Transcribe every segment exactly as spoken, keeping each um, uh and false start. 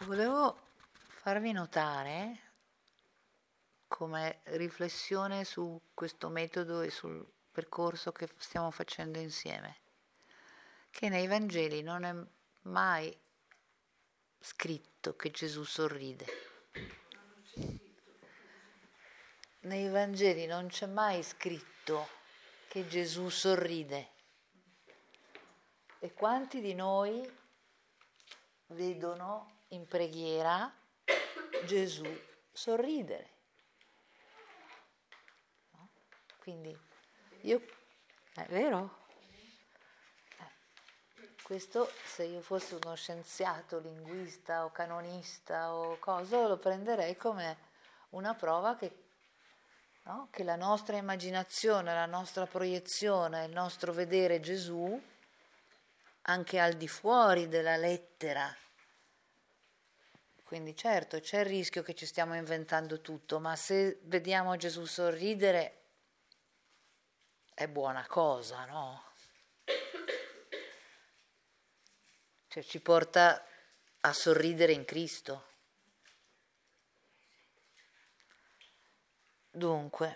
Volevo farvi notare, come riflessione su questo metodo e sul percorso che stiamo facendo insieme, che nei Vangeli non è mai scritto che Gesù sorride. Nei Vangeli non c'è mai scritto che Gesù sorride. E quanti di noi vedono in preghiera Gesù sorridere? No? Quindi io, è vero? Eh, questo, se io fossi uno scienziato, linguista o canonista o cosa, lo prenderei come una prova che, no? Che la nostra immaginazione, la nostra proiezione, il nostro vedere Gesù, anche al di fuori della lettera. Quindi certo c'è il rischio che ci stiamo inventando tutto, ma se vediamo Gesù sorridere è buona cosa, no? Cioè ci porta a sorridere in Cristo. Dunque,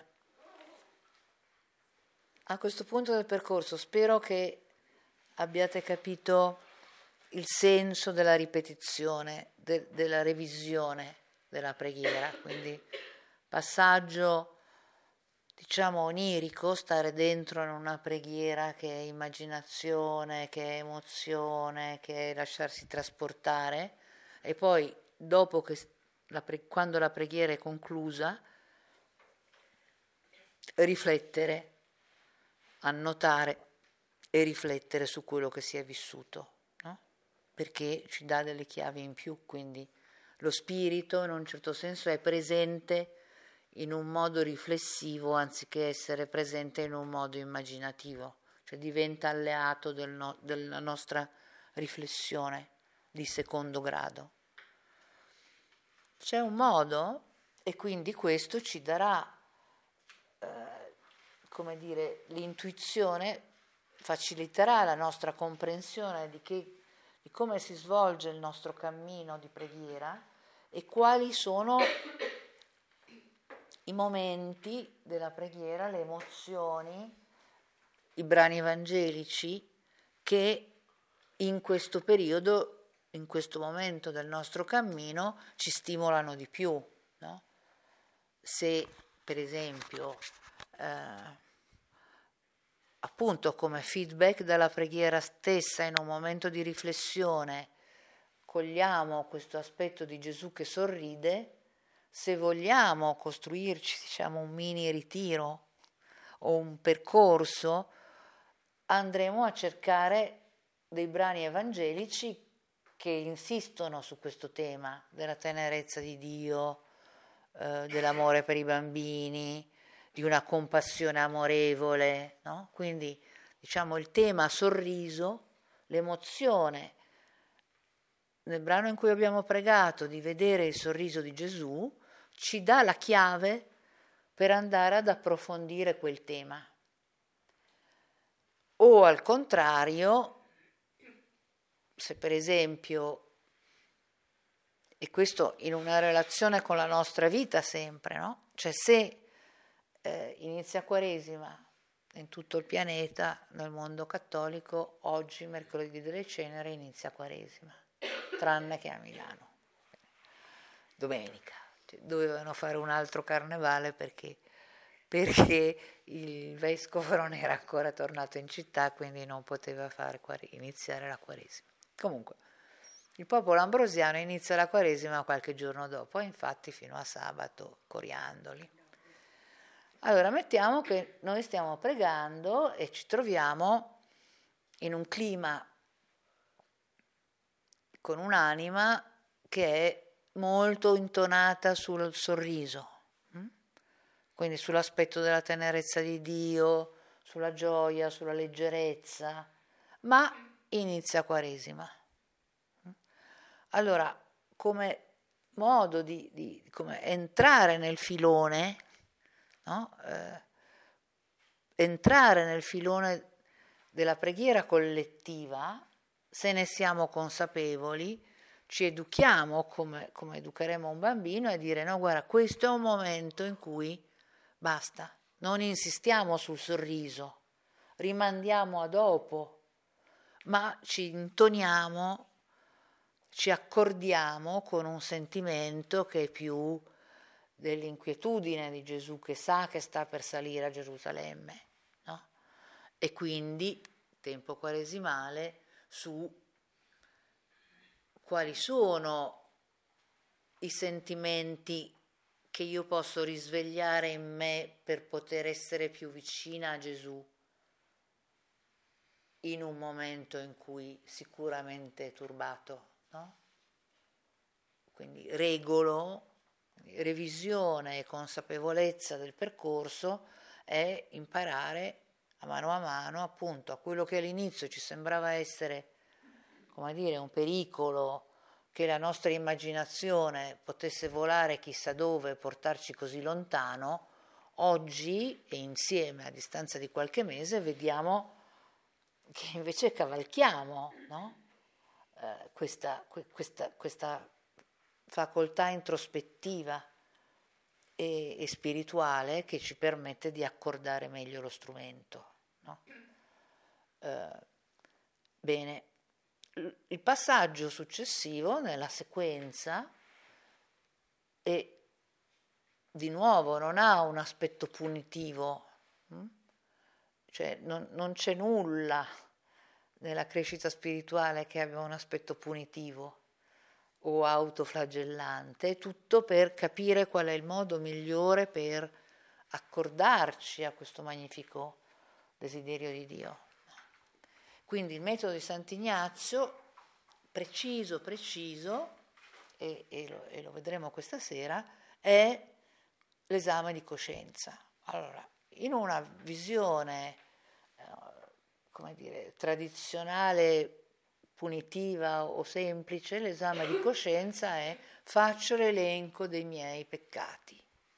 a questo punto del percorso spero che abbiate capito il senso della ripetizione, de- della revisione della preghiera, quindi passaggio, diciamo, onirico, stare dentro in una preghiera che è immaginazione, che è emozione, che è lasciarsi trasportare, e poi dopo che la pre- quando la preghiera è conclusa, riflettere, annotare e riflettere su quello che si è vissuto, no? Perché ci dà delle chiavi in più, quindi lo spirito in un certo senso è presente in un modo riflessivo anziché essere presente in un modo immaginativo, cioè diventa alleato del no, della nostra riflessione di secondo grado. C'è un modo, e quindi questo ci darà eh, come dire, l'intuizione, faciliterà la nostra comprensione di, che, di come si svolge il nostro cammino di preghiera e quali sono i momenti della preghiera, le emozioni, i brani evangelici che in questo periodo, in questo momento del nostro cammino ci stimolano di più, no? Se per esempio eh, appunto come feedback dalla preghiera stessa in un momento di riflessione cogliamo questo aspetto di Gesù che sorride, se vogliamo costruirci, diciamo, un mini ritiro o un percorso, andremo a cercare dei brani evangelici che insistono su questo tema della tenerezza di Dio, eh, dell'amore per i bambini, di una compassione amorevole, no? Quindi diciamo il tema sorriso, l'emozione nel brano in cui abbiamo pregato di vedere il sorriso di Gesù ci dà la chiave per andare ad approfondire quel tema. O al contrario, se per esempio, e questo in una relazione con la nostra vita sempre, no? Cioè se eh, inizia Quaresima in tutto il pianeta, nel mondo cattolico, oggi, mercoledì delle Ceneri, inizia Quaresima, tranne che a Milano. Domenica. Cioè, dovevano fare un altro carnevale perché, perché il vescovo non era ancora tornato in città, quindi non poteva fare, iniziare la Quaresima. Comunque, il popolo ambrosiano inizia la Quaresima qualche giorno dopo, infatti fino a sabato, coriandoli. Allora, mettiamo che noi stiamo pregando e ci troviamo in un clima con un'anima che è molto intonata sul sorriso, quindi sull'aspetto della tenerezza di Dio, sulla gioia, sulla leggerezza, ma inizia Quaresima. Allora, come modo di, di come entrare nel filone, no? eh, entrare nel filone della preghiera collettiva, se ne siamo consapevoli, ci educhiamo come, come educheremo un bambino, e dire no, guarda, questo è un momento in cui basta, non insistiamo sul sorriso, rimandiamo a dopo, ma ci intoniamo, ci accordiamo con un sentimento che è più dell'inquietudine di Gesù che sa che sta per salire a Gerusalemme, no? E quindi, tempo quaresimale, su quali sono i sentimenti che io posso risvegliare in me per poter essere più vicina a Gesù in un momento in cui sicuramente è turbato, no? Quindi regolo, revisione e consapevolezza del percorso è imparare a mano a mano, appunto, a quello che all'inizio ci sembrava essere, come dire, un pericolo, che la nostra immaginazione potesse volare chissà dove e portarci così lontano. Oggi, e insieme a distanza di qualche mese, vediamo che invece cavalchiamo, no? eh, questa, questa, questa facoltà introspettiva e, e spirituale che ci permette di accordare meglio lo strumento, no? Eh, bene, il passaggio successivo nella sequenza, e di nuovo non ha un aspetto punitivo, hm? Cioè non, non c'è nulla nella crescita spirituale che abbia un aspetto punitivo o autoflagellante, è tutto per capire qual è il modo migliore per accordarci a questo magnifico desiderio di Dio. Quindi il metodo di Sant'Ignazio, preciso, preciso, e, e, lo, e lo vedremo questa sera, è l'esame di coscienza. Allora, in una visione, eh, come dire, tradizionale, punitiva o semplice, l'esame di coscienza è faccio l'elenco dei miei peccati.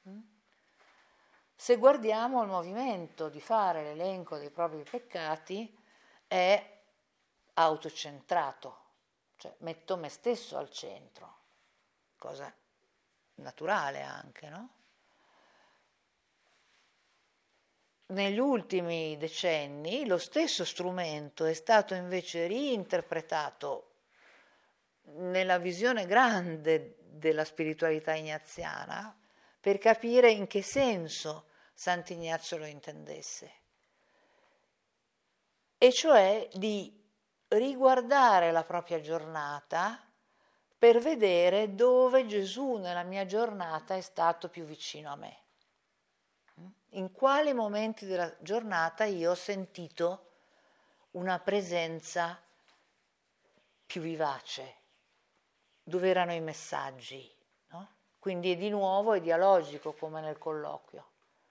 Se guardiamo il movimento di fare l'elenco dei propri peccati, è autocentrato, cioè metto me stesso al centro, cosa naturale anche, no? Negli ultimi decenni lo stesso strumento è stato invece reinterpretato nella visione grande della spiritualità ignaziana per capire in che senso Sant'Ignazio lo intendesse, e cioè di riguardare la propria giornata per vedere dove Gesù nella mia giornata è stato più vicino a me. In quali momenti della giornata io ho sentito una presenza più vivace, dove erano i messaggi, no? Quindi di nuovo è dialogico come nel colloquio.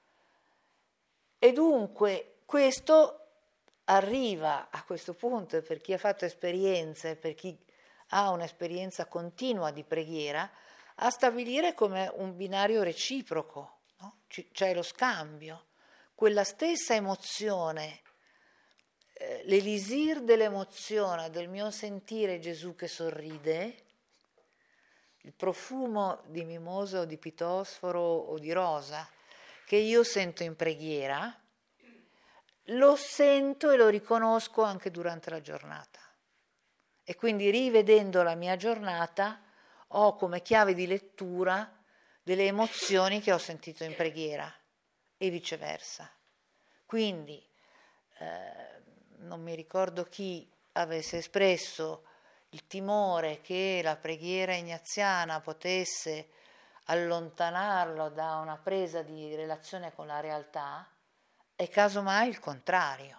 E dunque questo arriva a questo punto, per chi ha fatto esperienze, per chi ha un'esperienza continua di preghiera, a stabilire come un binario reciproco. No? C'è lo scambio, quella stessa emozione, eh, l'elisir dell'emozione, del mio sentire Gesù che sorride, il profumo di mimosa o di pitosforo o di rosa che io sento in preghiera, lo sento e lo riconosco anche durante la giornata. E quindi rivedendo la mia giornata ho come chiave di lettura delle emozioni che ho sentito in preghiera e viceversa. Quindi eh, non mi ricordo chi avesse espresso il timore che la preghiera ignaziana potesse allontanarlo da una presa di relazione con la realtà, è casomai il contrario.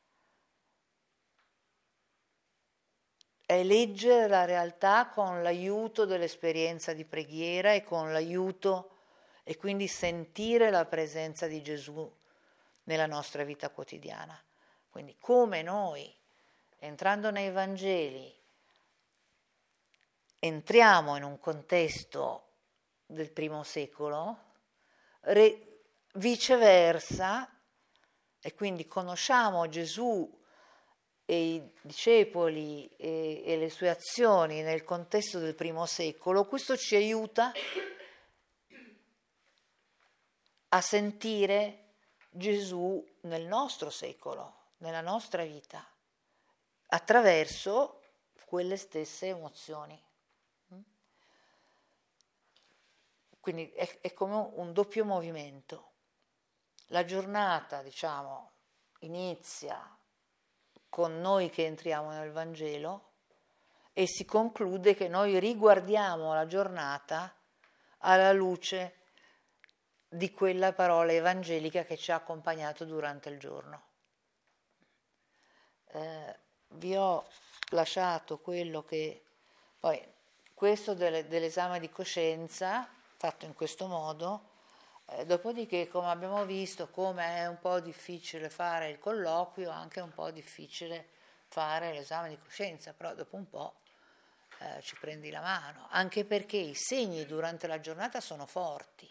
È leggere la realtà con l'aiuto dell'esperienza di preghiera e con l'aiuto e quindi sentire la presenza di Gesù nella nostra vita quotidiana. Quindi come noi, entrando nei Vangeli, entriamo in un contesto del primo secolo, re, viceversa, e quindi conosciamo Gesù e i discepoli e, e le sue azioni nel contesto del primo secolo, questo ci aiuta a sentire Gesù nel nostro secolo, nella nostra vita, attraverso quelle stesse emozioni. Quindi è, è come un doppio movimento. La giornata, diciamo, inizia con noi che entriamo nel Vangelo e si conclude che noi riguardiamo la giornata alla luce di quella parola evangelica che ci ha accompagnato durante il giorno. Eh, vi ho lasciato quello che poi questo delle, dell'esame di coscienza fatto in questo modo, eh, dopodiché, come abbiamo visto, come è un po' difficile fare il colloquio, anche un po' difficile fare l'esame di coscienza, però dopo un po' eh, ci prendi la mano, anche perché i segni durante la giornata sono forti.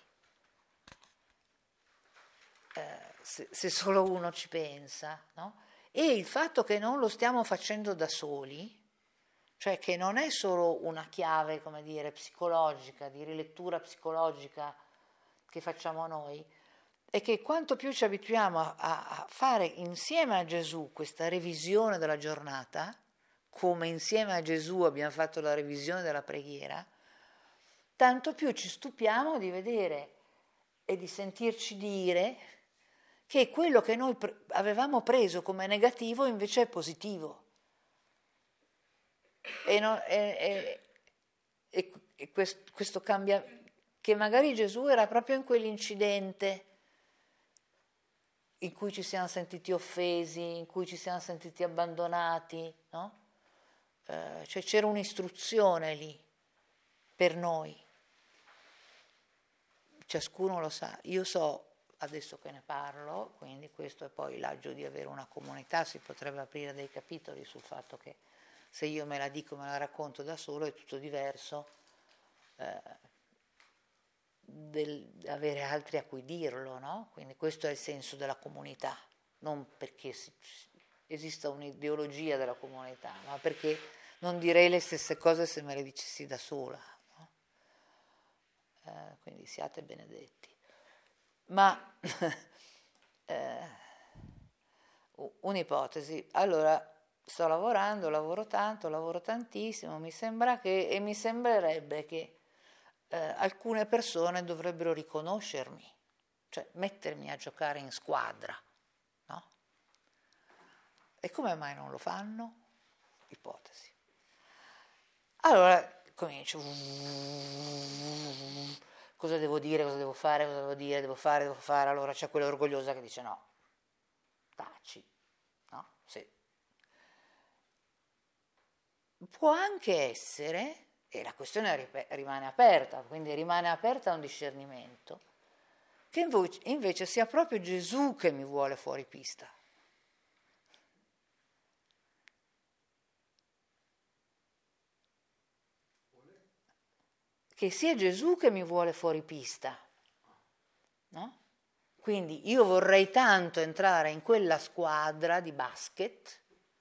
Eh, se, se solo uno ci pensa, no? E il fatto che non lo stiamo facendo da soli, cioè che non è solo una chiave, come dire, psicologica, di rilettura psicologica che facciamo noi, è che quanto più ci abituiamo a, a fare insieme a Gesù questa revisione della giornata, come insieme a Gesù abbiamo fatto la revisione della preghiera, tanto più ci stupiamo di vedere e di sentirci dire che quello che noi pre- avevamo preso come negativo invece è positivo. E, no, e, e, e questo, questo cambia, che magari Gesù era proprio in quell'incidente in cui ci siamo sentiti offesi, in cui ci siamo sentiti abbandonati, no? Eh, cioè c'era un'istruzione lì per noi, ciascuno lo sa. Io so adesso che ne parlo, quindi questo è poi l'agio di avere una comunità, si potrebbe aprire dei capitoli sul fatto che se io me la dico, me la racconto da solo, è tutto diverso eh, del avere altri a cui dirlo, no? Quindi questo è il senso della comunità, non perché si, esista un'ideologia della comunità, ma perché non direi le stesse cose se me le dicessi da sola, no? Eh, quindi siate benedetti. Ma eh, un'ipotesi, allora sto lavorando, lavoro tanto, lavoro tantissimo, mi sembra che, e mi sembrerebbe che eh, alcune persone dovrebbero riconoscermi, cioè mettermi a giocare in squadra, no? E come mai non lo fanno? Ipotesi. Allora comincio, cosa devo dire, cosa devo fare, cosa devo dire, devo fare, devo fare, allora c'è quella orgogliosa che dice no, taci, no? Sì. Può anche essere, e la questione rimane aperta, quindi rimane aperta a un discernimento, che invece sia proprio Gesù che mi vuole fuori pista. Che sia Gesù che mi vuole fuori pista, no? Quindi io vorrei tanto entrare in quella squadra di basket.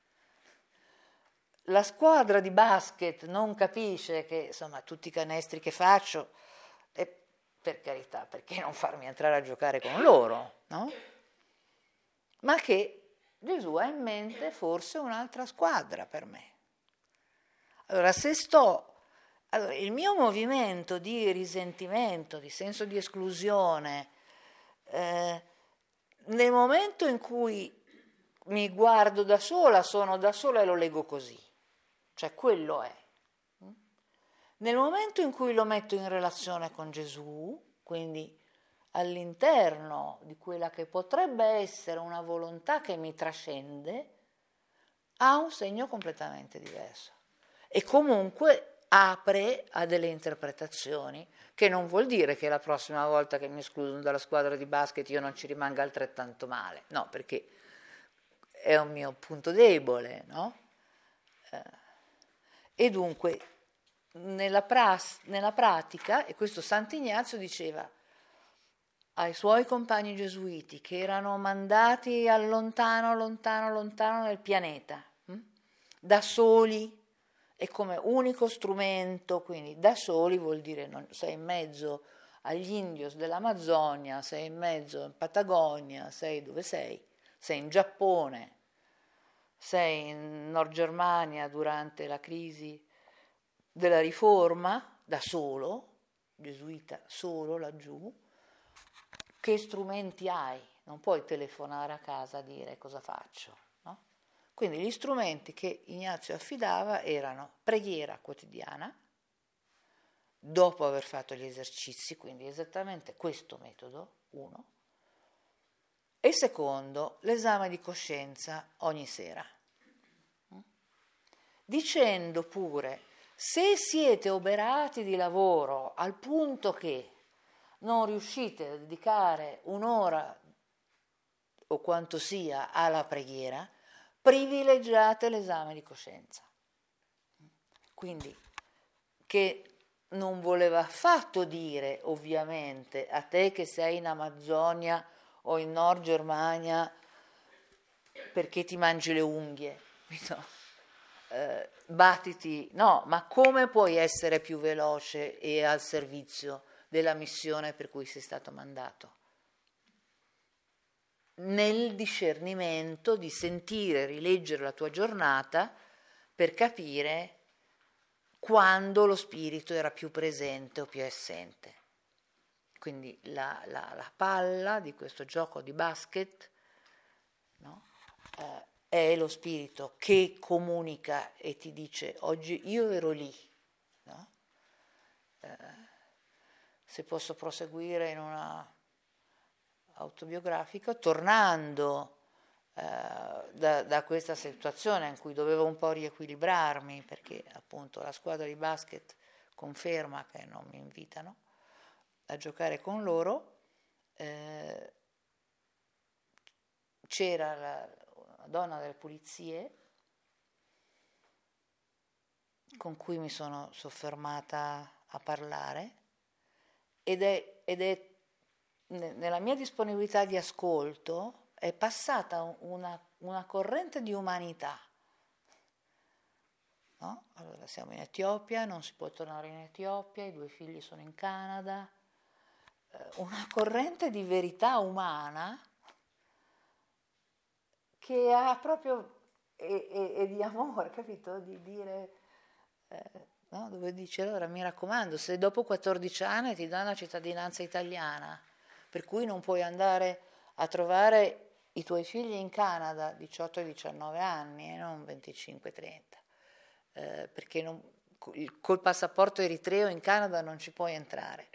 La squadra di basket non capisce che, insomma, tutti i canestri che faccio, e per carità, perché non farmi entrare a giocare con loro, no? Ma che Gesù ha in mente forse un'altra squadra per me. Allora, se sto... Allora, il mio movimento di risentimento, di senso di esclusione, eh, nel momento in cui mi guardo da sola, sono da sola e lo leggo così. Cioè quello è. Nel momento in cui lo metto in relazione con Gesù, quindi all'interno di quella che potrebbe essere una volontà che mi trascende, ha un segno completamente diverso. E comunque apre a delle interpretazioni, che non vuol dire che la prossima volta che mi escludono dalla squadra di basket io non ci rimanga altrettanto male, no, perché è un mio punto debole, no? Eh, e dunque nella, pras- nella pratica, e questo Sant'Ignazio diceva ai suoi compagni gesuiti che erano mandati al lontano, lontano, lontano nel pianeta, da soli, è come unico strumento, quindi da soli vuol dire non, sei in mezzo agli indios dell'Amazzonia, sei in mezzo in Patagonia, sei dove sei? Sei in Giappone, sei in Nord Germania durante la crisi della Riforma, da solo, gesuita solo laggiù, che strumenti hai? Non puoi telefonare a casa a dire cosa faccio, no? Quindi gli strumenti che Ignazio affidava erano preghiera quotidiana, dopo aver fatto gli esercizi, quindi esattamente questo metodo, uno, e secondo, l'esame di coscienza ogni sera, dicendo pure, se siete oberati di lavoro al punto che non riuscite a dedicare un'ora o quanto sia alla preghiera, privilegiate l'esame di coscienza. Quindi, che non voleva affatto dire, ovviamente, a te che sei in Amazzonia o in Nord Germania perché ti mangi le unghie, no? eh, battiti, no, ma come puoi essere più veloce e al servizio della missione per cui sei stato mandato? Nel discernimento di sentire, rileggere la tua giornata per capire quando lo spirito era più presente o più assente. Quindi la, la, la palla di questo gioco di basket, no? eh, è lo spirito che comunica e ti dice oggi io ero lì, no? eh, se posso proseguire in una autobiografica, tornando eh, da, da questa situazione in cui dovevo un po' riequilibrarmi perché appunto la squadra di basket conferma che non mi invitano a giocare con loro, eh, c'era la, una donna delle pulizie con cui mi sono soffermata a parlare ed è, ed è nella mia disponibilità di ascolto è passata una, una corrente di umanità, no? Allora siamo in Etiopia, non si può tornare in Etiopia, i due figli sono in Canada, una corrente di verità umana che ha proprio e, e, e di amore, capito? Di dire, eh, no? Dove dice allora mi raccomando, se dopo quattordici anni ti dà una cittadinanza italiana, per cui non puoi andare a trovare i tuoi figli in Canada, diciotto e diciannove anni, e non venticinque trenta, eh, perché non, col passaporto eritreo in Canada non ci puoi entrare.